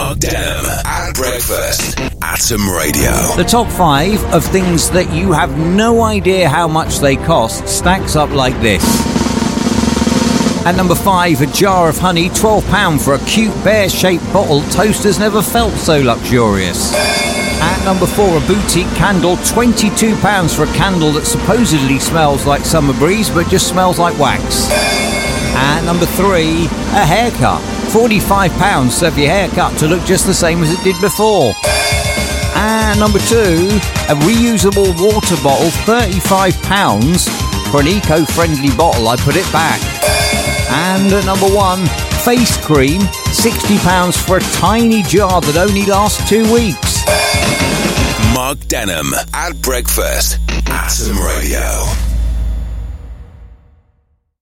Mark Denham at breakfast. Atom Radio. The top 5 of things that you have no idea how much they cost stacks up like this. At number 5, a jar of honey, £12 for a cute bear-shaped bottle. Toasters never felt so luxurious. At number 4, a boutique candle, £22 for a candle that supposedly smells like summer breeze but just smells like wax. At number 3, a haircut, £45 to have your hair cut to look just the same as it did before. And number 2, a reusable water bottle, £35 for an eco-friendly bottle. I put it back. And at number 1, face cream, £60 for a tiny jar that only lasts 2 weeks. Mark Denham at breakfast. Atom Radio.